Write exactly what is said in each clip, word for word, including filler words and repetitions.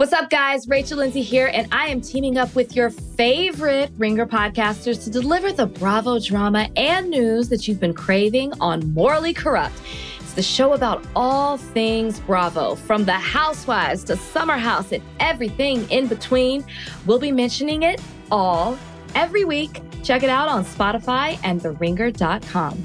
What's up, guys? Rachel Lindsay here, and I am teaming up with your favorite Ringer podcasters to deliver the Bravo drama and news that you've been craving on Morally Corrupt. It's the show about all things Bravo, from the Housewives to Summer House and everything in between. We'll be mentioning it all every week. Check it out on Spotify and the ringer dot com.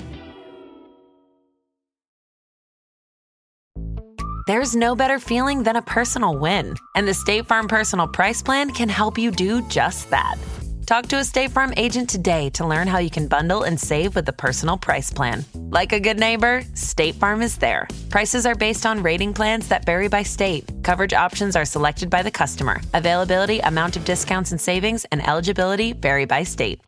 There's no better feeling than a personal win, and the State Farm Personal Price Plan can help you do just that. Talk to a State Farm agent today to learn how you can bundle and save with the Personal Price Plan. Like a good neighbor, State Farm is there. Prices are based on rating plans that vary by state. Coverage options are selected by the customer. Availability, amount of discounts and savings, and eligibility vary by state.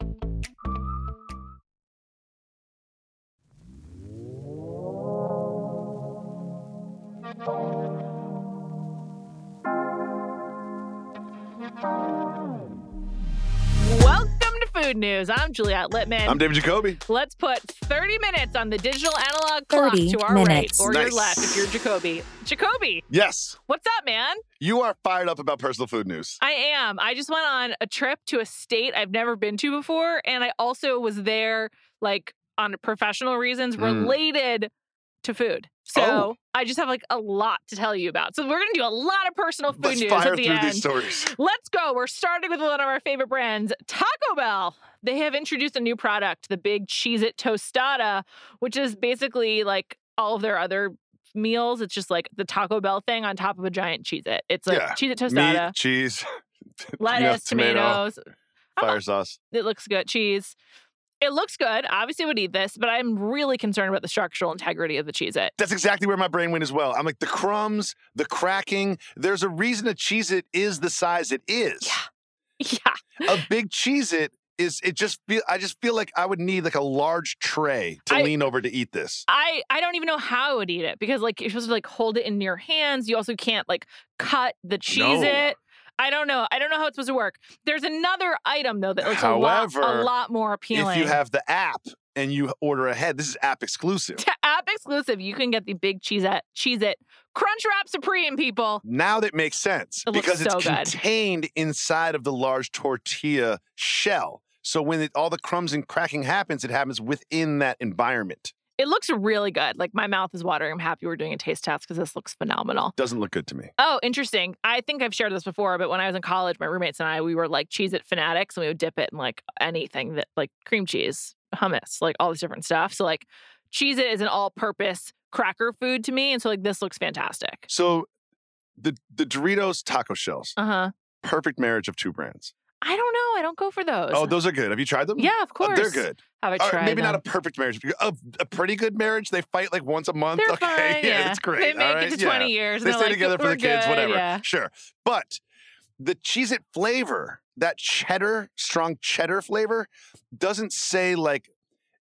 Food news. I'm Juliette Littman. I'm David Jacoby. Let's put thirty minutes on the digital analog clock to our minutes. right or Nice. your left if you're Jacoby. Jacoby, Yes, what's up, man? you are fired up about personal food news. I am. I just went on a trip to a state I've never been to before, and I also was there, like, on professional reasons Mm. related to food. So Oh. I just have, like, a lot to tell you about. So we're going to do a lot of personal food Let's news fire at the through end. these stories. Let's go. We're starting with one of our favorite brands, Taco Bell. They have introduced a new product, the Big Cheez-It Tostada, which is basically like all of their other meals. It's just like the Taco Bell thing on top of a giant Cheez-It. It's like Yeah. Cheez-It Tostada, Meat, cheese, lettuce, you know, tomato, tomatoes. fire sauce. It looks good. Cheese. It looks good. Obviously, I would eat this, but I'm really concerned about the structural integrity of the Cheez-It. That's exactly where my brain went as well. I'm like, the crumbs, the cracking. There's a reason a Cheez-It is the size it is. Yeah. Yeah. A big Cheez-It is, it just feel, I just feel like I would need like a large tray to I- lean over to eat this. I, I don't even know how I would eat it because, like, you're supposed to, like, hold it in your hands. You also can't, like, cut the Cheez-It. I don't know. I don't know how it's supposed to work. There's another item, though, that looks However, a lot, a lot more appealing. If you have the app and you order ahead, this is app exclusive. App exclusive, you can get the Big Cheez-It, Cheez-It Crunch Wrap Supreme, people. Now that makes sense It looks because it's so good. contained inside of the large tortilla shell. So when it, all the crumbs and cracking happens, it happens within that environment. It looks really good. Like, my mouth is watering. I'm happy we're doing a taste test because this looks phenomenal. Doesn't look good to me. Oh, interesting. I think I've shared this before, but when I was in college, my roommates and I, we were like Cheez-It fanatics, and we would dip it in like anything that, like, cream cheese, hummus, like all this different stuff. So, like, Cheez-It is an all-purpose cracker food to me, and so, like, this looks fantastic. So the the Doritos taco shells, Uh-huh. perfect marriage of two brands. I don't know. I don't go for those. Oh, those are good. Have you tried them? Yeah, of Oh, course. they're good. Have I Or tried maybe them? not a perfect marriage. A, a pretty good marriage. They fight like once a month. They're okay, fine, yeah, yeah. that's great. They make all it right? to yeah. twenty years. They and stay they're like, together for "We're the kids, good," whatever. Yeah. Sure. But the Cheez-It flavor, that cheddar, strong cheddar flavor, doesn't say like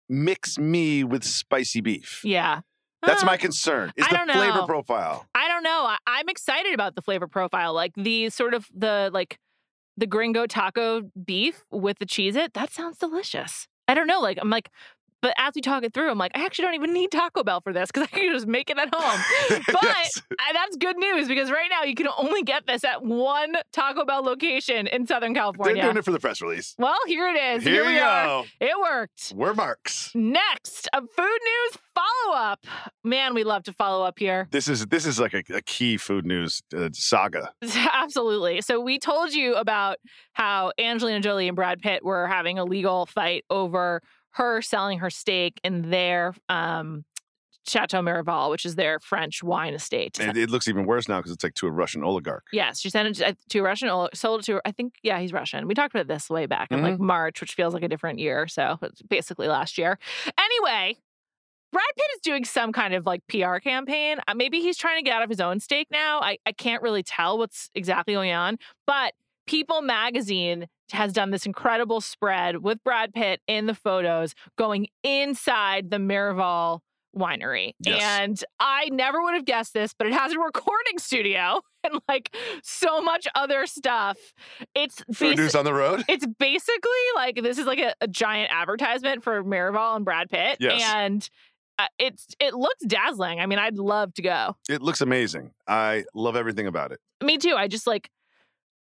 mix me with spicy beef. Yeah. That's Uh, my concern. Is I the don't flavor know. profile. I don't know. I, I'm excited about the flavor profile. Like, the sort of the, like, the gringo taco beef with the Cheez-It. That sounds delicious. I don't know. Like, I'm like, but as we talk it through, I'm like, I actually don't even need Taco Bell for this because I can just make it at home. But Yes. I, that's good news because right now you can only get this at one Taco Bell location in Southern They're California. doing it for the press release. Well, here it is. Here, we you are. go. It worked. We're marks. Next, a food news follow-up. Man, we love to follow up here. This is this is like a, a key food news uh, saga. Absolutely. So we told you about how Angelina Jolie and Brad Pitt were having a legal fight over her selling her stake in their um, Chateau Miraval, which is their French wine estate. And it looks even worse now because it's like to a Russian oligarch. Yes, she sent it to a Russian, sold it to, I think, yeah, he's Russian. We talked about this way back in like March, which feels like a different year. So it's basically last year. Anyway, Brad Pitt is doing some kind of like P R campaign. Uh, maybe he's trying to get out of his own stake now. I, I can't really tell what's exactly going on. But People magazine has done this incredible spread with Brad Pitt in the photos going inside the Miraval winery. Yes. And I never would have guessed this, but it has a recording studio and like so much other stuff. It's Food basi- news on the road. It's basically like this is like a, a giant advertisement for Miraval and Brad Pitt. Yes. And uh, it's it looks dazzling. I mean, I'd love to go. It looks amazing. I love everything about it. Me too. I just like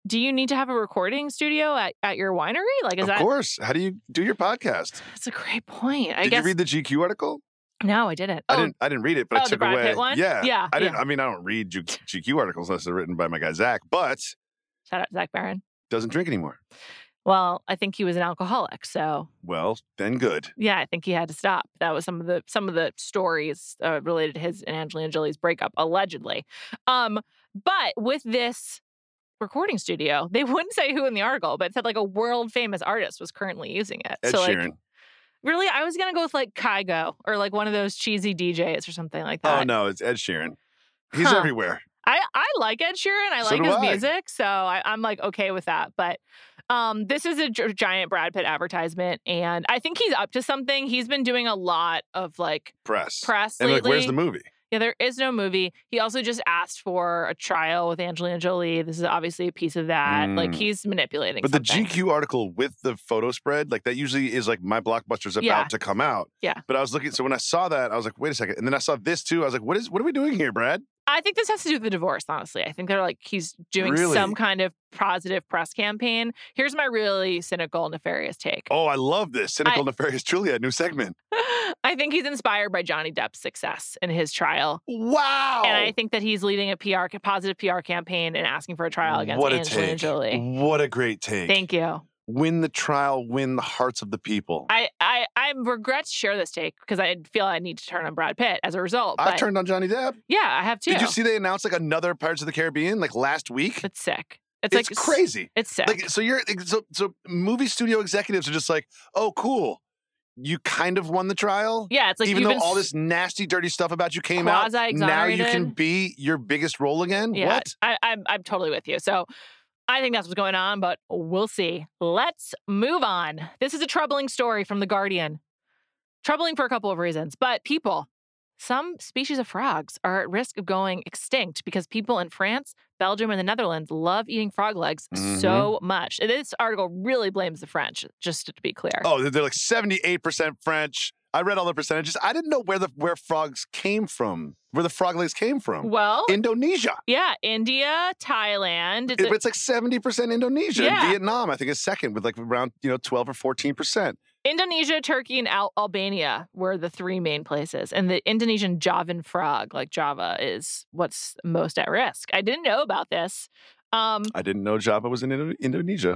do you need to have a recording studio at, at your winery? Like, is of that? Of course. How do you do your podcast? That's a great point. I Did guess. you read the G Q article? No, I didn't. I Oh, didn't. I didn't read it, but oh, I the took Brad away. Pitt one? Yeah, Yeah, I didn't. yeah. I mean, I don't read G- GQ articles unless they're written by my guy Zach. But shout out to Zach Barron. doesn't drink anymore. Well, I think he was an alcoholic, so Well, then good. yeah, I think he had to stop. That was some of the some of the stories uh, related to his and Angelina Jolie's breakup, allegedly. Um, but with this recording studio, they wouldn't say who in the article, but it said like a world famous artist was currently using it. Ed so like, Sheeran. really, I was gonna go with like Kygo or like one of those cheesy D Js or something like that. Oh no, it's Ed Sheeran. He's Huh. everywhere. I, I like Ed Sheeran. I So like do his I. music, so I, I'm like okay with that. But um, this is a gi- giant Brad Pitt advertisement, and I think he's up to something. He's been doing a lot of like Press. press And lately. like, where's the movie? Yeah, there is no movie. He also just asked for a trial with Angelina Jolie. This is obviously a piece of that. Like Mm. he's manipulating. But the something. G Q article with the photo spread, like that usually is like my blockbuster's about Yeah. to come out. Yeah. But I was looking, so when I saw that, I was like, wait a second. And then I saw this too. I was like, what is what are we doing here, Brad? I think this has to do with the divorce, honestly. I think they're like, he's doing Really? some kind of positive press campaign. Here's my really cynical, nefarious take. Oh, I love this. Cynical I- Nefarious Juliet, new segment. I think he's inspired by Johnny Depp's success in his trial. Wow. And I think that he's leading a P R, positive P R campaign and asking for a trial against what a Angelina take. Jolie. What a great take. Thank you. Win the trial, win the hearts of the people. I, I, I regret to share this take because I feel I need to turn on Brad Pitt as a result. I But turned on Johnny Depp. yeah, I have too. Did you see they announced like another Pirates of the Caribbean like last week? It's sick. It's, It's like crazy. It's sick. Like so you're so so movie studio executives are just like, "Oh, cool. You kind of won the trial." yeah, it's like Even you've though been all this nasty, dirty stuff about you came out, now you can quasi-exonerated. be your biggest role again? Yeah, What? I, I'm I'm totally with you. So I think that's what's going on, but we'll see. Let's move on. This is a troubling story from The Guardian. Troubling for a couple of reasons, but people, some species of frogs are at risk of going extinct because people in France, Belgium, and the Netherlands love eating frog legs Mhm. so much. And this article really blames the French, just to be clear. Oh, they're like seventy-eight percent French. I read all the percentages. I didn't know where the where frogs came from, where the frog legs came from. Well, Indonesia. yeah, India, Thailand. It's It- a- but it's like seventy percent Indonesia. Yeah. And Vietnam, I think, is second with like around, you know, twelve or fourteen percent. Indonesia, Turkey, and Al- Albania were the three main places. And the Indonesian Javan frog, like Java, is what's most at risk. I didn't know about this. Um, I didn't know Java was in Indo- Indonesia.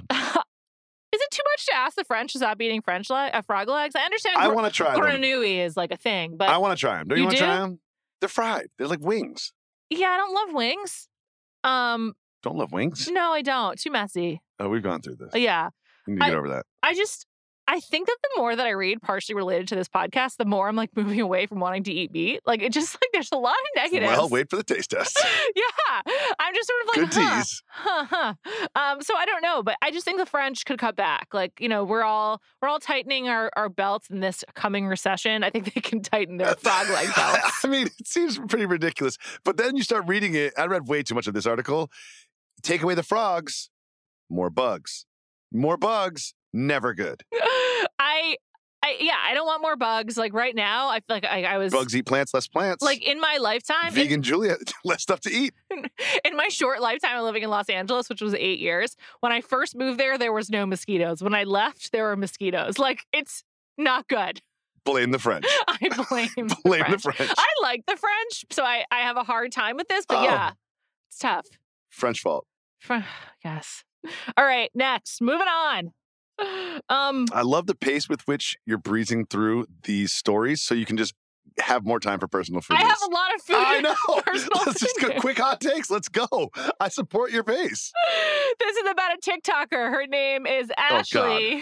is it too much to ask the French to stop eating French le- uh, frog legs? I understand I gr- want to try them. grenouille is like a thing, but I want to try them. Don't you, You want to do? try them? They're fried. They're like wings. yeah, I don't love wings. Um, Don't love wings. no, I don't. Too messy. Oh, we've gone through this. Yeah, We need to I- get over that. I just. I think that the more that I read, partially related to this podcast, the more I'm like moving away from wanting to eat meat. Like it just like there's a lot of negatives. Well, wait for the taste test. Yeah, I'm just sort of like, Good huh, tease. huh, huh. Um, so I don't know, but I just think the French could cut back. Like, you know, we're all we're all tightening our, our belts in this coming recession. I think they can tighten their frog leg belts. I mean, it seems pretty ridiculous. But then you start reading it. I read way too much of this article. Take away the frogs, more bugs. More bugs, never good. I, I, yeah, I don't want more bugs. Like right now, I feel like I, I was Bugs eat plants, less plants. like in my lifetime, in, Vegan Juliet, less stuff to eat. in my short lifetime of living in Los Angeles, which was eight years. When I first moved there, there was no mosquitoes. When I left, there were mosquitoes. Like it's not good. Blame the French. I blame the Blame French. the French. I like the French, so I, I have a hard time with this, but Oh. yeah, it's tough. French fault. Fr- Yes. All right, next. Moving on. Um, I love the pace with which you're breezing through these stories so you can just have more time for personal food I news. have a lot of food. I know. Personal Let's just go food. quick hot takes. Let's go. I support your pace. This is about a TikToker. Her name is Ashley.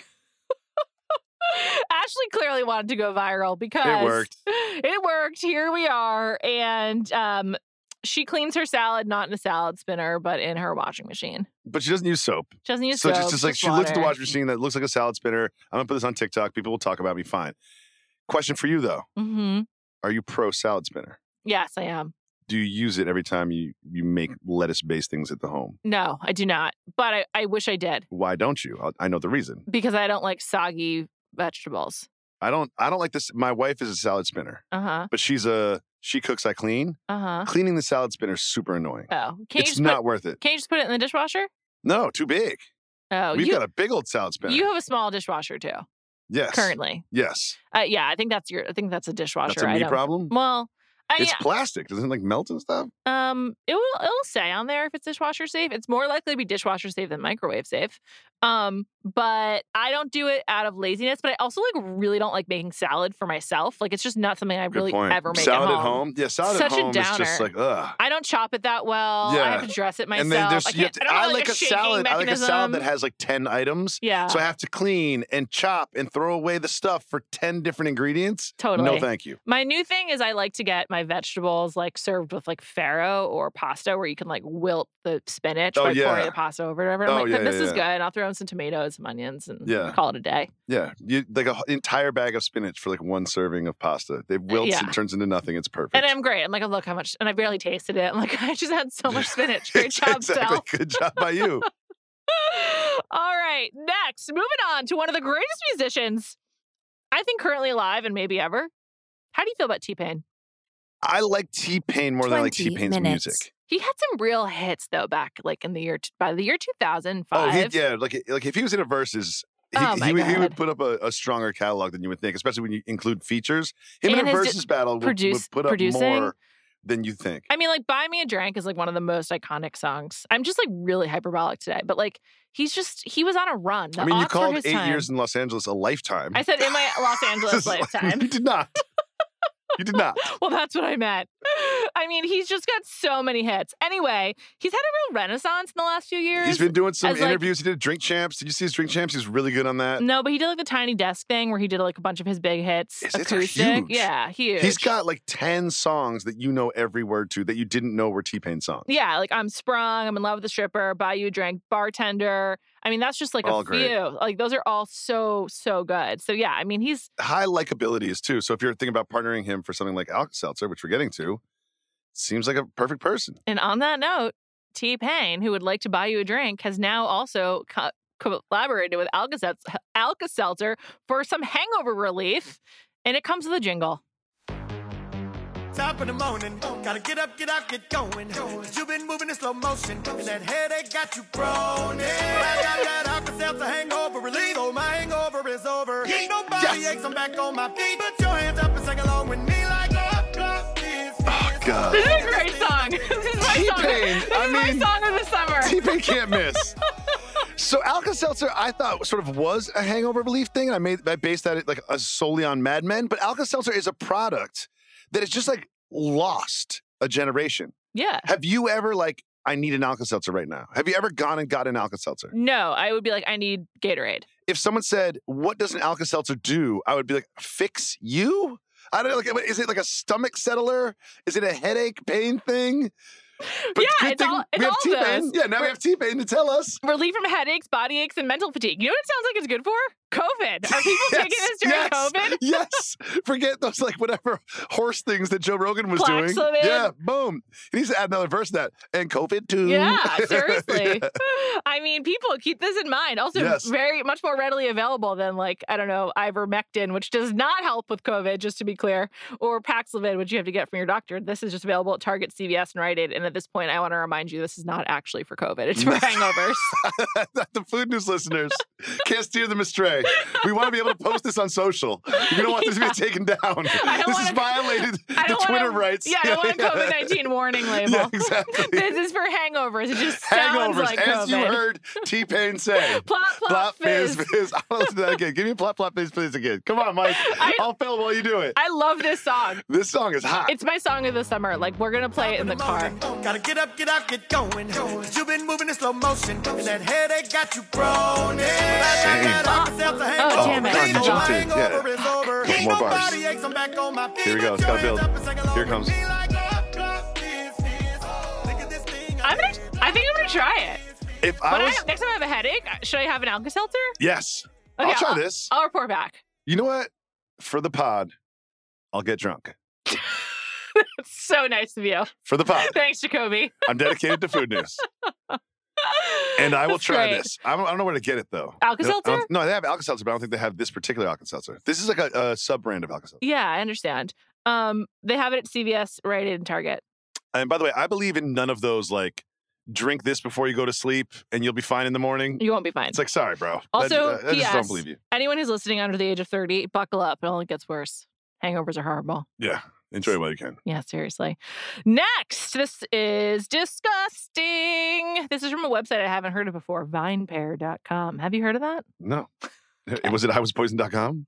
Ashley clearly wanted to go viral because It worked. It worked. Here we are. And um, she cleans her salad not in a salad spinner, but in her washing machine. But she doesn't use soap. She doesn't use So soap. just, just like just she looks at the water. washing machine that looks like a salad spinner. I'm gonna put this on TikTok. People will talk about me. Fine. Question for you though: Mm-hmm. Are you pro salad spinner? Yes, I am. Do you use it every time you you make lettuce based things at the home? No, I do not. But I, I wish I did Why don't you? I'll, I know the reason. because I don't like soggy vegetables. I don't. I don't like this. My wife is a salad spinner, Uh huh. but she's a she cooks. I clean. Uh huh. Cleaning the salad spinner is super annoying. Oh, can you It's just not put, worth it. Can you just put it in the dishwasher? No, too big. Oh, We've you, got a big old salad spinner. you have a small dishwasher too. Yes. Currently. Yes. Uh, yeah, I think that's your. I think that's a dishwasher. That's a me item. problem? Well, I, It's plastic. Doesn't it like melt and stuff? Um, it will it'll say on there if it's dishwasher safe. It's more likely to be dishwasher safe than microwave safe. Um, but I don't do it out of laziness. But I also like really don't like making salad for myself. Like it's just not something I Good really point. ever make salad at home. Yeah, salad Such at a home is just downer. like ugh. I don't chop it that well. Yeah. I have to dress it myself. And then there's I, you have can't, to, I don't I have, like like a salad. I like a salad that has like ten items. Yeah. So I have to clean and chop and throw away the stuff for ten different ingredients. Totally. No, thank you. My new thing is I like to get my vegetables like served with like farro or pasta where you can like wilt the spinach Oh, by yeah. pouring the pasta over it. Whatever. I'm Oh, like, yeah, this yeah, is yeah. good. And I'll throw in some tomatoes, some onions, and Yeah. call it a day. Yeah, you like an entire bag of spinach for like one serving of pasta. It wilts yeah. and turns into nothing. It's perfect. And I'm great. I'm like, oh, look how much, and I barely tasted it. I'm like, I just had so much spinach. Great job, exactly. Sal. Good job by you. All right, next, moving on to one of the greatest musicians, I think currently alive and maybe ever. How do you feel about T-Pain? I like T-Pain more than I like twenty T-Pain's minutes. music. He had some real hits though back like in the year by the year two thousand Oh, five. he, yeah, like like if he was in a verses, he, Oh, my he, would- he would God. put up a, a stronger catalog than you would think, especially when you include features. Him And in a his di- versus battle would, produce- would put up producing. more than you think. I mean, like "Buy Me a Drink" is like one of the most iconic songs. I'm just like really hyperbolic today, but like he's just he was on a run. The I mean, you odds for called his eight time. years in Los Angeles a lifetime. I said in my Los Angeles you lifetime. did not. You did not. Well, that's what I meant. I mean, he's just got so many hits. Anyway, he's had a real renaissance in the last few years. He's been doing some as, like- interviews. he did Drink Champs. Did you see his Drink Champs? He's really good on that. No, but he did like the Tiny Desk thing where he did like a bunch of his big hits. His hits are acoustic. huge. Yeah, huge. He's got like ten songs that you know every word to that you didn't know were T-Pain songs. Yeah, like I'm Sprung, I'm in love with the stripper, Buy You a Drink, Bartender. I mean, that's just like All a great. few. Like those are all so, so good. So yeah, I mean, he's High likabilities too. So if you're thinking about partnering him for something like Alka-Seltzer, which we're getting to, seems like a perfect person. and on that note, T-Pain, who would like to buy you a drink, has now also co- collaborated with Alka-Seltzer, Alka-Seltzer for some hangover relief. And it comes with a jingle. Top of the morning, gotta get up, get out, get going. You've been moving in slow motion, and that headache got you groaning. I got that Alka-Seltzer hangover relief, so my hangover is over. Ain't nobody Yes. aches, I'm back on my feet. Put your hands up and sing along with me like up, up, this, Oh, God. This is a great song. This is my song. T-Pain, This I is mean- my song of the summer. T-Pain can't miss. So Alka-Seltzer, I thought sort of was a hangover relief thing. I made I based that like uh, solely on Mad Men, but Alka-Seltzer is a product that is just like lost a generation. Yeah. Have you ever like, I need an Alka-Seltzer right now? Have you ever gone and got an Alka-Seltzer? No, I would be like, I need Gatorade. If someone said, what does an Alka-Seltzer do? I would be like, fix you? I don't know, like, is it like a stomach settler? Is it a headache pain thing? But Yeah, good it's all- it's we have all T-Pain. those. Yeah, now we have T-Pain to tell us. Relief from headaches, body aches, and mental fatigue. You know what it sounds like it's good for? COVID. Are people Yes, taking this during yes, COVID? Yes. Forget those like whatever horse things that Joe Rogan was Paxlovid. doing. Yeah, boom. He needs to add another verse to that. And COVID too. Yeah, seriously. Yeah. I mean, people keep this in mind. Also, Yes. very much more readily available than like, I don't know, ivermectin, which does not help with COVID, just to be clear, or Paxlovid, which you have to get from your doctor. This is just available at Target, C V S, and Rite Aid. And at this point, I want to remind you, this is not actually for COVID. It's for hangovers. The Food News listeners can't steer them astray. We want to be able to post this on social. We don't want this to be taken down. don't This wanna- has violated I the don't Twitter want a, rights. Yeah, I don't want a COVID nineteen warning label. Yeah, exactly. This is for hangovers. It just sounds Hangovers, like as COVID. you heard T-Pain say. Plop, plop, Plop, fizz. fizz, fizz. I want to listen to that again. Give me a plop, plop, fizz, fizz again. Come on, Mike. I- I'll fill while you do it. I love this song. This song is hot. It's my song of the summer. Like, we're going to play it in the car. Gotta get up, get out, get going. You've been moving in slow motion, and that headache got you groaning. I got that Alka-Seltzer hangover Oh, damn it. relief, God, so my jump in. hangover Yeah. is over. Couple Ain't more bars. nobody aches, I'm back on my feet. Here we go. Put It's gotta your build. hands up and sing along Here it comes. with me like up, up, this, this. Look at this thing I I'm gonna, I think I'm going to try it. If I When was, I, next time I have a headache, should I have an Alka-Seltzer? yes, Okay, I'll try this. I'll report back. You know what? For the pod, I'll get drunk. It's so nice of you. For the pod, Thanks, Jacoby. I'm dedicated to Food News, and I will That's try great. this. I don't, I don't know where to get it though. Alka-Seltzer? I don't- No, they have Alka-Seltzer, but I don't think they have this particular Alka-Seltzer. This is like a, a sub brand of Alka-Seltzer. Yeah, I understand. Um, they have it at C V S, Rite Aid, and Target. And by the way, I believe in none of those like drink this before you go to sleep and you'll be fine in the morning. You won't be fine. It's like, sorry, bro. Also, I, I, I just don't believe you. Anyone who's listening under the age of thirty, buckle up. It only gets worse. Hangovers are horrible. Yeah. Enjoy it while you can. Yeah, seriously. Next, this is disgusting. This is from a website I haven't heard of before, vine pair dot com. Have you heard of that? No. Was it I was poison dot com?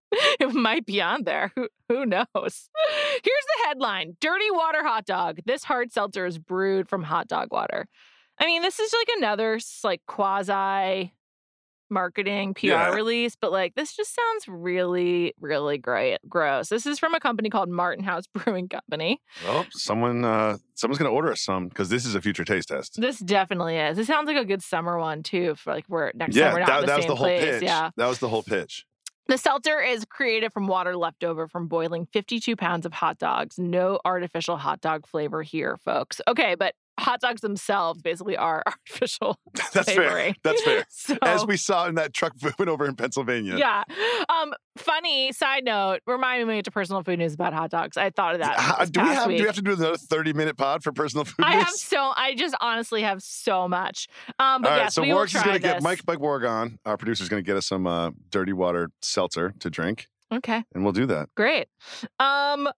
It might be on there. Who, who knows? Here's the headline. Dirty water hot dog. This hard seltzer is brewed from hot dog water. I mean, this is like another like quasi marketing P R Yeah. release, but like this just sounds really, really great, gross. This is from a company called Martin House Brewing Company. Well, someone, uh, someone's going to order us some because this is a future taste test. This definitely is. It sounds like a good summer one too. For like we're next Yeah, time we're not that, in the that was same the whole place. pitch. Yeah. That was the whole pitch. The seltzer is created from water left over from boiling fifty-two pounds of hot dogs. No artificial hot dog flavor here, folks. Okay, but hot dogs themselves basically are artificial That's flavoring. fair. That's fair. So, As we saw in that truck went over in Pennsylvania. yeah. Um, funny side note, reminding me to personal food news about hot dogs. I thought of that. How- this do we past have week. do we have to do another thirty minute pod for personal food I news? have so I just honestly have so much. Um, but All right, yes, so we will Warwick's is try gonna this. get Mike Mike Wargon, our producer, is gonna get us some uh, dirty water seltzer to drink, Okay, and we'll do that. great. Um,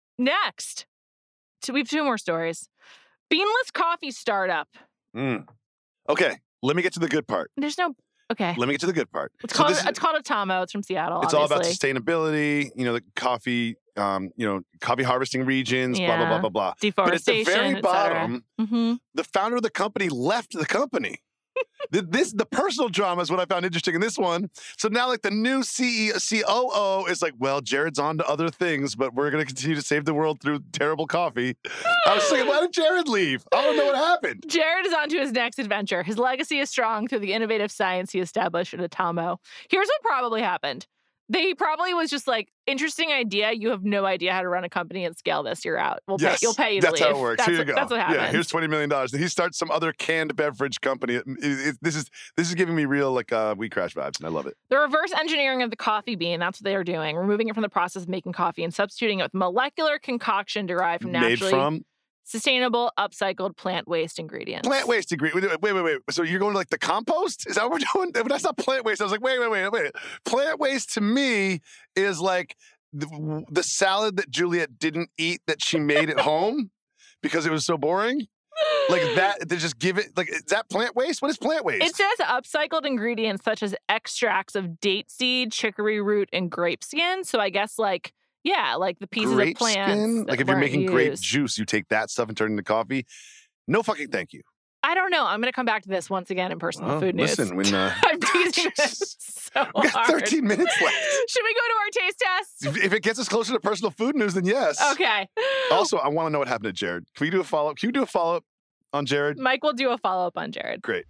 next, two, we have two more stories. Beanless coffee startup. Mm. Okay, let me get to the good part. There's no okay. Let me get to the good part. It's So called this is- it's called a Tomo. It's from Seattle. It's all about obviously. sustainability, you know, the coffee, um, you know, coffee harvesting regions, blah, blah, Yeah. blah, blah, blah. But at the Deforestation. very bottom, Mm-hmm. the founder of the company left the company. The- this the personal drama is what I found interesting in this one. So now, like the new C E O, C O O is like, well, Jared's on to other things, but we're going to continue to save the world through terrible coffee. I was thinking, why did Jared leave? I don't know what happened. Jared is on to his next adventure. His legacy is strong through the innovative science he established at Atomo. Here's what probably happened. They probably was just like, interesting idea. You have no idea how to run a company and scale this. You're out. We'll Yes, pay. You'll pay you to that's leave. how it works. That's Here you what, go. That's what happens. Yeah, here's twenty million dollars. He starts some other canned beverage company. It- it- this is this is giving me real like uh, We Crash vibes, and I love it. The reverse engineering of the coffee bean, that's what they are doing. Removing it from the process of making coffee and substituting it with molecular concoction derived from Made naturally from sustainable, upcycled plant waste ingredients. plant waste ingredient. Wait, wait, wait. So you're going to like the compost? Is that what we're doing? But that's not plant waste. I was like, wait, wait, wait, wait. Plant waste to me is like the, the salad that Juliet didn't eat that she made at home because it was so boring. Like that, to just give it, like, is that plant waste? What is plant waste? It says upcycled ingredients such as extracts of date seed, chicory root, and grape skin. So I guess like, yeah, like the pieces grape of plants. skin? that Like if you're weren't making grape used. juice, you take that stuff and turn it into coffee. No fucking thank you. I don't know. I'm going to come back to this once again in personal Well, food news. listen, when uh, I'm teasing this so we got hard. thirteen minutes left. Should we go to our taste test? If if it gets us closer to personal food news, then yes. Okay. Also, I want to know what happened to Jared. Can we do a follow up? Can you do a follow up on Jared? Mike will do a follow up on Jared. Great.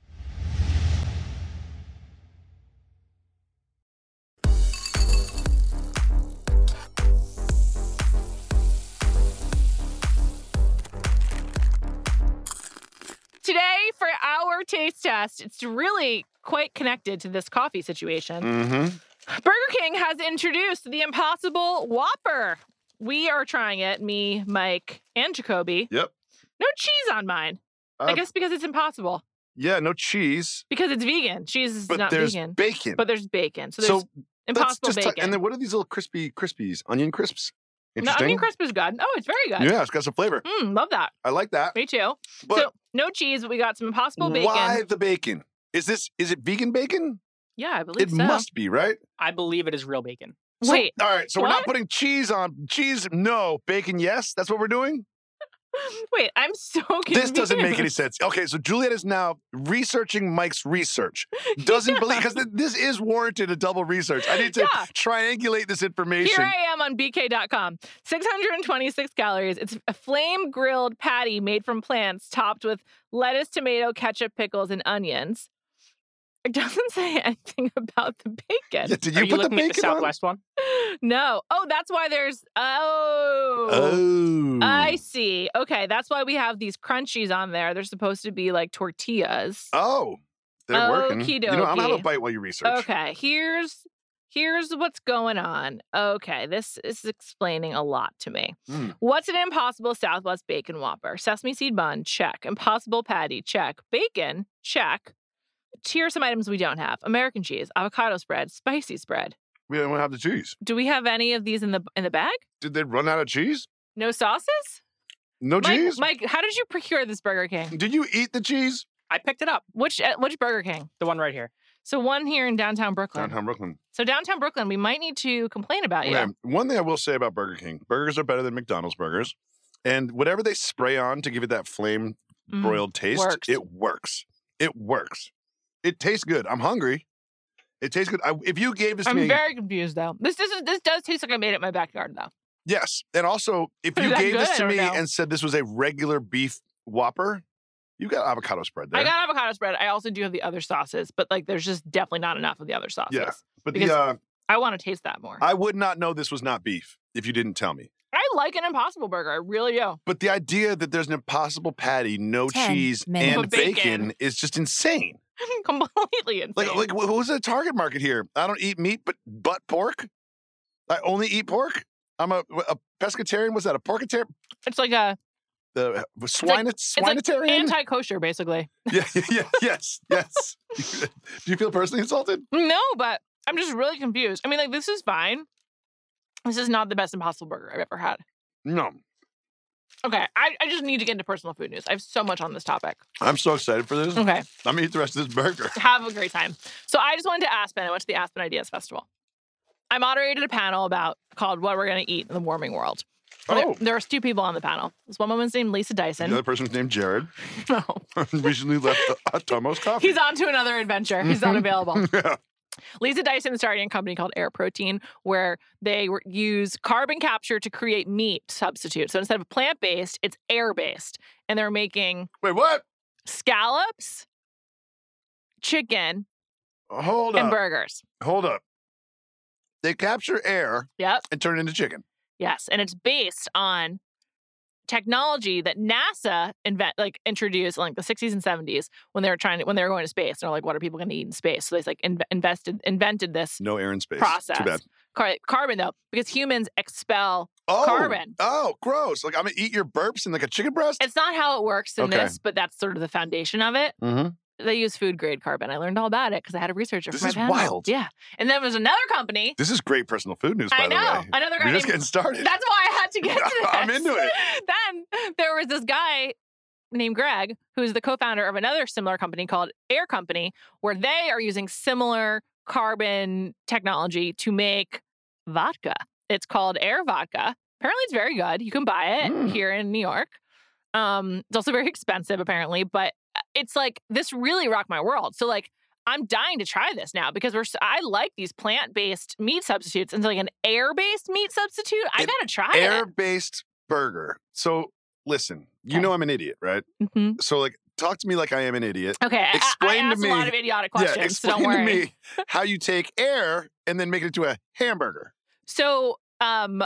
Today, for our taste test, it's really quite connected to this coffee situation. Mm-hmm. Burger King has introduced the Impossible Whopper. We are trying it, me, Mike, and Jacoby. Yep. No cheese on mine. I Uh, guess because it's impossible. Yeah, no cheese, Because it's vegan. Cheese is but not there's vegan. bacon. But there's bacon. So so there's let's impossible just talk- bacon. and then what are these little crispy crispies? Onion crisps. no, Interesting. onion crisp is good. Oh, it's very good. Yeah, it's got some flavor. Mm, love that. I like that. Me too. But so no cheese, but we got some impossible bacon. why the bacon? Is this is it vegan bacon? Yeah, I believe It so. must be, right? I believe it is real bacon. So- Wait, all right. So we're not what? putting cheese on cheese. No bacon. Yes, that's what we're doing. wait, I'm so confused. This doesn't make any sense. Okay, so Juliet is now researching Mike's research. Doesn't believe because this is warranted a double research. I need to Yeah. triangulate this information. Here I am on B K dot com. six hundred twenty-six calories. It's a flame grilled patty made from plants topped with lettuce, tomato, ketchup, pickles, and onions. It doesn't say anything about the bacon. Yeah, did Are you, you put the looking at bacon the on? Southwest one? No. Oh, that's why there's. Oh. Oh, I see. Okay, that's why we have these crunchies on there. They're supposed to be like tortillas. Oh, they're working. You know, I'm gonna have a Okey-dokey. bite while you research. Okay, here's here's what's going on. Okay, this is explaining a lot to me. Mm. What's an Impossible Southwest Bacon Whopper? Sesame seed bun, check. Impossible patty, check. Bacon, check. Here are some items we don't have. American cheese, avocado spread, spicy spread. We don't have the cheese. Do we have any of these in the in the bag? Did they run out of cheese? No sauces? No Mike, cheese? Mike, how did you procure this Burger King? Did you eat the cheese? I picked it up. Which uh, which Burger King? The one right here. So one here in downtown Brooklyn. Downtown Brooklyn. So downtown Brooklyn, we might need to complain about you. Okay. One thing I will say about Burger King, burgers are better than McDonald's burgers. And whatever they spray on to give it that flame Mm, broiled taste, works. it works. It works. It tastes good. I'm hungry. It tastes good. I, if you gave this to I'm me, very confused though. This this is, this does taste like I made it in my backyard though. yes. And also, if Is you that gave good? this I to don't me know. and said this was a regular beef Whopper, you got avocado spread there. I got avocado spread. I also do have the other sauces, but like there's just definitely not enough of the other sauces. Yeah. But because the uh, I want to taste that more. I would not know this was not beef if you didn't tell me. I like an Impossible Burger. I really do. But the idea that there's an Impossible patty, no Ten cheese, minutes. and Bacon. bacon is just insane. Completely insane. Like, like wh- who's the target market here? I don't eat meat, but but pork. I only eat pork. I'm a, a pescatarian. What's that? A porkatarian? it's like a The uh, swine it's like swinetarian? anti-kosher, basically. yeah, yeah, yeah, yes, yes. Do you feel personally insulted? No, but I'm just really confused. I mean, like this is fine. This is not the best Impossible Burger I've ever had. No. Okay, I, I just need to get into personal food news. I have so much on this topic. I'm so excited for this. Okay, I'm gonna eat the rest of this burger. have a great time. So I just went to Aspen. I went to the Aspen Ideas Festival. I moderated a panel about called "What We're Going to Eat in the Warming World." There, Oh, there was two people on the panel. This one woman's named Lisa the Dyson. other person's named Jared. No, Recently left the Tomos Coffee. he's on to another adventure. He's not available. Yeah. Lisa Dyson is starting a company called Air Protein, where they were- use carbon capture to create meat substitute. So instead of plant-based, it's air-based. And they're making Wait, what? scallops, chicken, Hold and up. burgers. Hold up. They capture air Yep. and turn it into chicken. Yes. And it's based on technology that NASA invent like introduced in like the sixties and seventies when they were trying to when they were going to space. They're like, what are people going to eat in space? So they like in- invested invented this No air in space. process. Too bad. Car- carbon though, because humans expel Oh, carbon. Oh, gross. Like I'm gonna eat your burps in like a chicken breast? It's not how it works in Okay. this, but that's sort of the foundation of it. Mm-hmm. They use food grade carbon. I learned all about it because I had a researcher This for my is panel. wild. Yeah. And then there was another company. This is great personal food news, by I know. the way. Another guy We're just named- getting started. That's why I had to get to this. I'm into it. Then there was this guy named Greg, who's the co-founder of another similar company called Air Company, where they are using similar carbon technology to make vodka. It's called Air Vodka. Apparently it's very good. You can buy it Mm. here in New York. Um, it's also very expensive, apparently, but it's like this really rocked my world. So like I'm dying to try this now because we're s- I like these plant-based meat substitutes, and so like an air-based meat substitute. I An gotta try Air-based burger. So listen, you Okay. know I'm an idiot, right? it. hmm So like talk to me like I am an idiot. Okay, I- Explain I, I to asked me- a lot of idiotic questions, yeah, so don't explain to worry. me how you take air and then make it into a hamburger. So, um,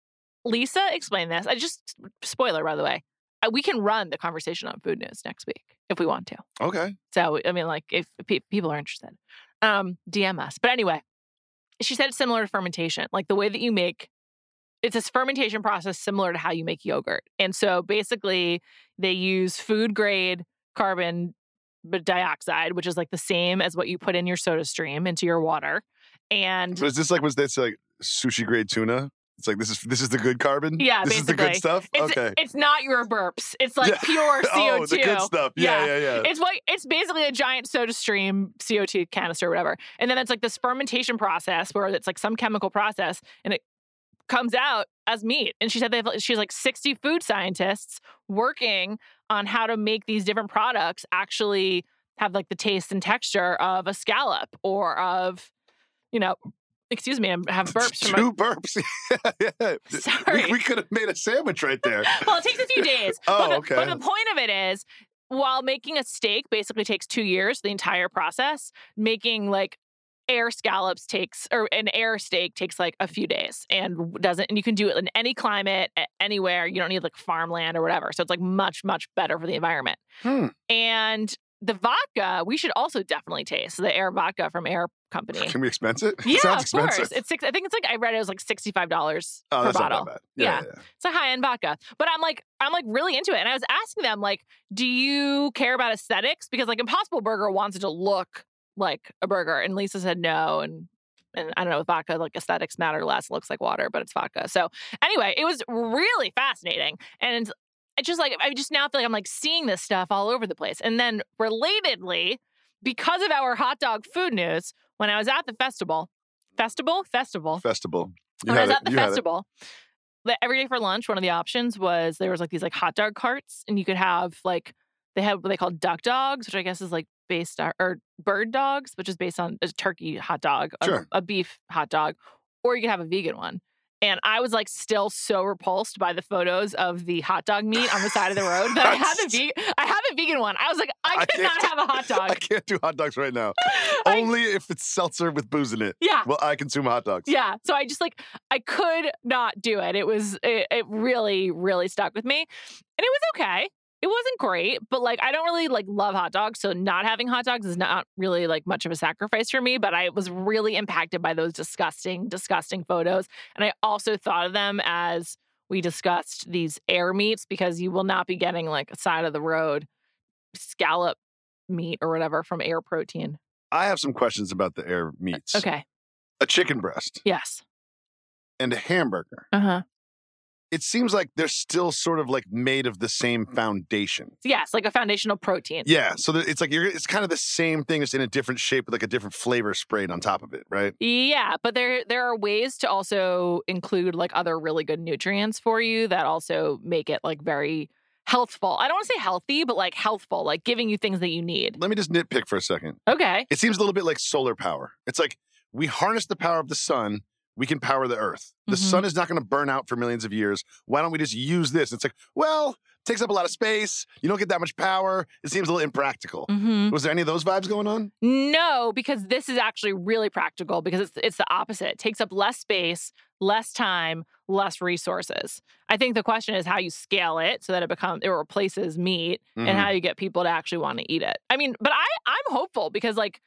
Lisa explained this. I just spoiler, by the way. Uh, We can run the conversation on Food News next week if we want to. Okay. So, I mean, like, if pe- people are interested, um, D M us. But anyway, she said it's similar to fermentation, like the way that you make. It's a fermentation process similar to how you make yogurt. And so basically, they use food grade carbon dioxide, which is like the same as what you put in your soda stream into your water. And So is this like was this like sushi grade tuna? It's like this is this is the good carbon? Yeah, This is the good basically. stuff? it's, Okay. it's not your burps. It's like Yeah. pure C O two. Oh, the good stuff. Yeah, yeah, yeah. It's like it's basically a giant soda stream C O two canister or whatever. And then it's like this fermentation process where it's like some chemical process and it comes out as meat. And she said they have she's like sixty food scientists working on how to make these different products actually have like the taste and texture of a scallop or of, you know, excuse me, I have burps from my Two burps. yeah. Sorry. We, we could have made a sandwich right there. Well, it takes a few days. Oh, but the, okay. But the point of it is, while making a steak basically takes two years, the entire process, making like air scallops takes, or an air steak takes like a few days and doesn't, and you can do it in any climate, a- anywhere. You don't need like farmland or whatever. So it's like much, much better for the environment. Hmm. And the vodka, we should also definitely taste the Air vodka from Air Company. Can we expense it? Yeah, it sounds of expensive. course. It's six. I think it's like I read it was like sixty-five dollars Oh, per that's bottle. not that bad. Yeah, Yeah. yeah, yeah. It's a high end vodka. But I'm like, I'm like really into it. And I was asking them, like, do you care about aesthetics? Because like Impossible Burger wants it to look like a burger. And Lisa said no. And and I don't know, with vodka, like aesthetics matter less. It looks like water, but it's vodka. So anyway, it was really fascinating. And it's just like, I just now feel like I'm like seeing this stuff all over the place. And then relatedly, because of our hot dog food news, when I was at the festival, festival, festival, Festival. You when I had was it. at the You had it. festival, the, every day for lunch, one of the options was there was like these like hot dog carts, and you could have like they had what they called duck dogs, which I guess is like based on, or bird dogs, which is based on a turkey hot dog, a, Sure. a beef hot dog, or you could have a vegan one. And I was like still so repulsed by the photos of the hot dog meat on the side of the road that I had the vegan. I had the vegan one. I was like, I I could not can't- have a hot dog. I can't do hot dogs right now. I- Only if it's seltzer with booze in it. Yeah. Well, I consume hot dogs. Yeah. So I just like, I could not do it. It was, it, it really, really stuck with me. And it was okay. It wasn't great, but like, I don't really like love hot dogs. So not having hot dogs is not really like much of a sacrifice for me, but I was really impacted by those disgusting, disgusting photos. And I also thought of them as we discussed these air meats, because you will not be getting like a side of the road scallop meat or whatever from Air Protein. I have some questions about the air meats. Okay. A chicken breast Yes. and a hamburger. Uh-huh. It seems like they're still sort of like made of the same foundation. Yes, like a foundational protein. Yeah, so that it's like you're it's kind of the same thing, just in a different shape with like a different flavor sprayed on top of it, right? Yeah, but there there are ways to also include like other really good nutrients for you that also make it like very healthful. I don't want to say healthy, but like healthful, like giving you things that you need. Let me just nitpick for a second. Okay. It seems a little bit like solar power. It's like we harness the power of the sun, we can power the earth. The Mhm. sun is not going to burn out for millions of years. Why don't we just use this? It's like, well, it takes up a lot of space. You don't get that much power. It seems a little impractical. Mm-hmm. Was there any of those vibes going on? No, because this is actually really practical, because it's it's the opposite. It takes up less space, less time, less resources. I think the question is how you scale it so that it becomes it replaces meat, Mhm. and how you get people to actually want to eat it. I mean, but I I'm hopeful, because like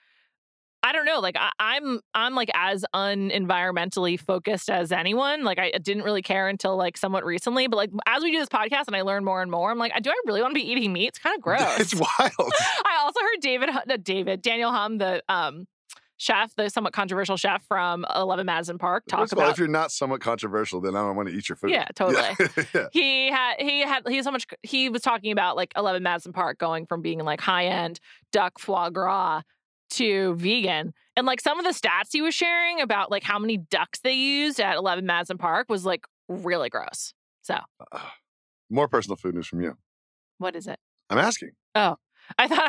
I don't know, like I, I'm I'm like as un-environmentally focused as anyone. Like I didn't really care until like somewhat recently, but like as we do this podcast and I learn more and more, I'm like, do I really want to be eating meat? It's kind of gross. It's wild. I also heard David, uh, David, Daniel Hum, the um, chef, the somewhat controversial chef from eleven Madison Park, talk First of all, about. if you're not somewhat controversial, then I don't want to eat your food. Yeah, totally. Yeah. Yeah. He had he had he had so much. He was talking about like eleven Madison Park going from being like high end duck foie gras to vegan, and like some of the stats he was sharing about like how many ducks they used at eleven Madison Park was like really gross. So Uh, more personal food news from you. what is it? I'm asking. Oh, I thought.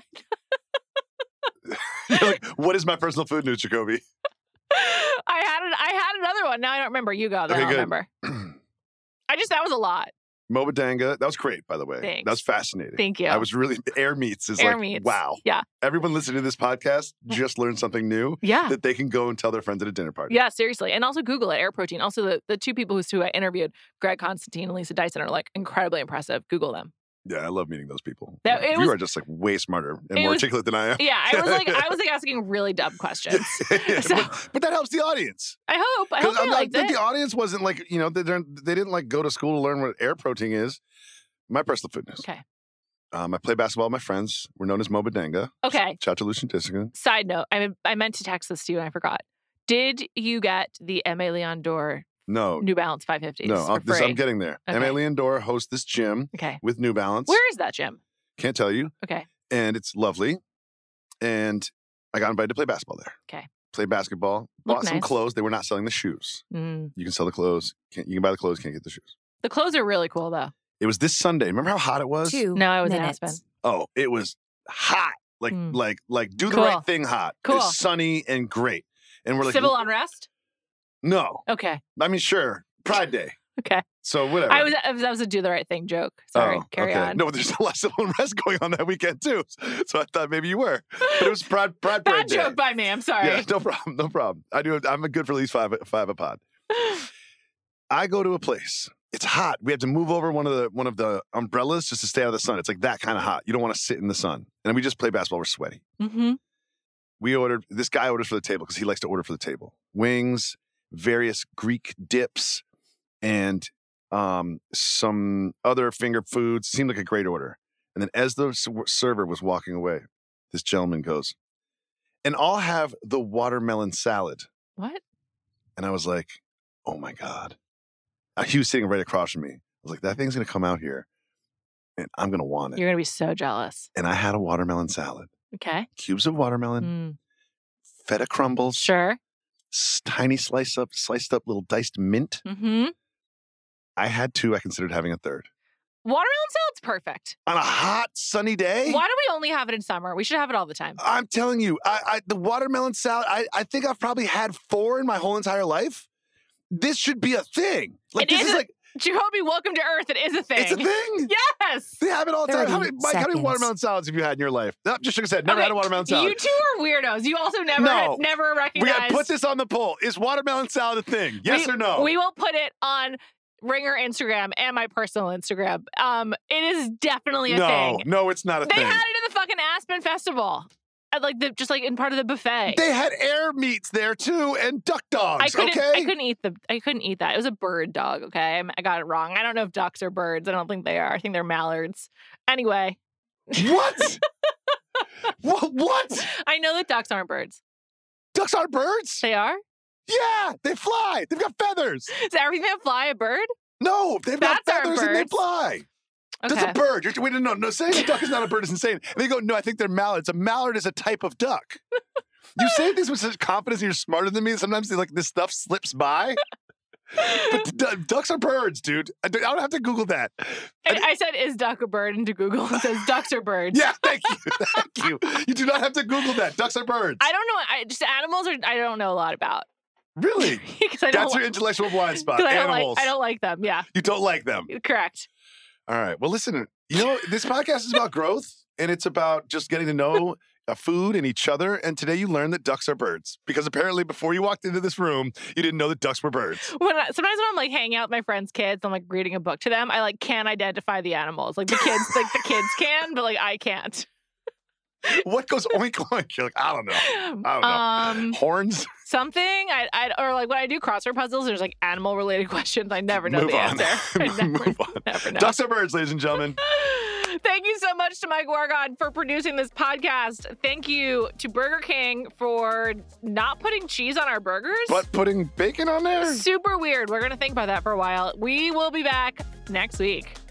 You're like, what is my personal food news, Jacoby? I had an, I had another one. Now I don't remember. You go. Then Okay, I'll good. remember. I just that was a lot. Mobadanga. That was great, by the way. Thanks. That was fascinating. Thank you. I was really, air meats is Air like, meats. wow. Yeah. Everyone listening to this podcast just learned something new Yeah. that they can go and tell their friends at a dinner party. Yeah, seriously. And also Google it, Air Protein. Also, the, the two people who's who I interviewed, Greg Constantine and Lisa Dyson, are like incredibly impressive. Google them. Yeah, I love meeting those people. That- Yeah, it you was- are just like way smarter and it more was- articulate than I am. Yeah, I was like, I was like asking really dumb questions. Yeah, So- but, but that helps the audience. I hope. I 'Cause hope I'm you not- liked that it. the audience wasn't like, you know, they didn't, they didn't like go to school to learn what air protein is. My personal food news. Okay. Um, I play basketball with my friends. We're known as Mobadanga. Okay. Chachalucian Discipline. Side note, I I meant to text this to you and I forgot. Did you get the M A Leon Dor No, New Balance five fifties no, for I'm, this, free? I'm getting there. Okay. M A Leondor hosts this gym Okay. with New Balance. Where is that gym? Can't tell you. Okay. And it's lovely. And I got invited to play basketball there. Okay. Played basketball. Look Bought some nice. clothes. They were not selling the shoes. Mm. You can sell the clothes. Can't, you can buy the clothes. Can't get the shoes. The clothes are really cool though. It was this Sunday. Remember how hot it was? Two No, I was minutes. in Aspen. Oh, it was hot. Like, Mm. like, like, do the Cool. right thing hot. Cool. It's sunny and great. And we're like, Civil unrest? no. Okay. I mean, sure. Pride Day. Okay. So whatever. I was that was a do the right thing joke. Sorry. Oh, Carry okay. on. No, there's a lot of civil unrest going on that weekend too. So I thought maybe you were. But it was Pride Pride Bad Parade Day. joke by me. I'm sorry. Yeah, no problem. No problem. I do. I'm good for at least five five a pod. I go to a place it's hot. We had to move over one of the one of the umbrellas just to stay out of the sun. It's like that kind of hot. You don't want to sit in the sun. And we just play basketball. We're sweaty. Mm-hmm. We ordered, this guy orders for the table because he likes to order for the table. Wings, various Greek dips, and um, some other finger foods. Seemed like a great order. And then as the server was walking away, this gentleman goes, and I'll have the watermelon salad. What? And I was like, oh my God. He was sitting right across from me. I was like, that thing's going to come out here and I'm going to want it. You're going to be so jealous. And I had a watermelon salad. Okay. Cubes of watermelon, Mm. feta crumbles, Sure. s- tiny slice up, sliced up little diced mint. Mm-hmm. I had two. I considered having a third. Watermelon salad's perfect. On a hot, sunny day? Why do we only have it in summer? We should have it all the time. I'm telling you, I, I the watermelon salad, I, I think I've probably had four in my whole entire life. This should be a thing. Like, It this is is a- like, Jacoby, welcome to Earth. It is a thing. it's a thing. Yes. They have it all the time. How many, thirty Mike, how many seconds. watermelon salads have you had in your life? No, just shook his head. Never Okay, had a watermelon salad. You two are weirdos. You also never, No. never We recognized. got to put this on the poll. Is watermelon salad a thing? Yes we, or no? We will put it on Ringer Instagram and my personal Instagram. Um, it is definitely a no, thing. no, it's not a They thing. had it at the fucking Aspen Festival. At like the just like in part of the buffet. They had air meats there too, and duck dogs. I couldn't. okay, I couldn't eat the. I couldn't eat that. It was a bird dog. Okay, I, I got it wrong. I don't know if ducks are birds. I don't think they are. I think they're mallards. Anyway, What? what? What? I know that ducks aren't birds. Ducks aren't birds? They are. Yeah, they fly. They've got feathers. Is everything that fly a bird? No, they've got Bats aren't feathers and they birds. fly. Okay. That's a bird. You're, wait, no, no, no. Saying a duck is not a bird is insane. And they go, no, I think they're mallards. A mallard is a type of duck. You say things with such confidence and you're smarter than me. Sometimes like this stuff slips by. But d- ducks are birds, dude. I don't I don't have to Google that. I, I said, "Is duck a bird?" into Google. It says ducks are birds. Yeah, thank you. Thank you. You do not have to Google that. Ducks are birds. I don't know. I just animals are. I don't know a lot about. Really? Because I don't. That's your intellectual blind spot. 'cause I don't Animals. like. I don't like them. Yeah. You don't like them. Correct. All right. Well, listen, you know, this podcast is about growth and it's about just getting to know uh, food and each other. And today you learned that ducks are birds because apparently before you walked into this room, you didn't know that ducks were birds. When I, sometimes when I'm like hanging out with my friends' kids, I'm like reading a book to them. I like can't identify the animals. Like the kids, like the kids can, but like I can't. What goes oink oink? You're like, I don't know. I don't know. Um, Horns? something. I, I or like when I do crossword puzzles, there's like animal related questions. I never know Move the on. answer. I never, Move on. never know. Ducks are birds, ladies and gentlemen. Thank you so much to Mike Wargon for producing this podcast. Thank you to Burger King for not putting cheese on our burgers. But putting bacon on there? Super weird. We're going to think about that for a while. We will be back next week.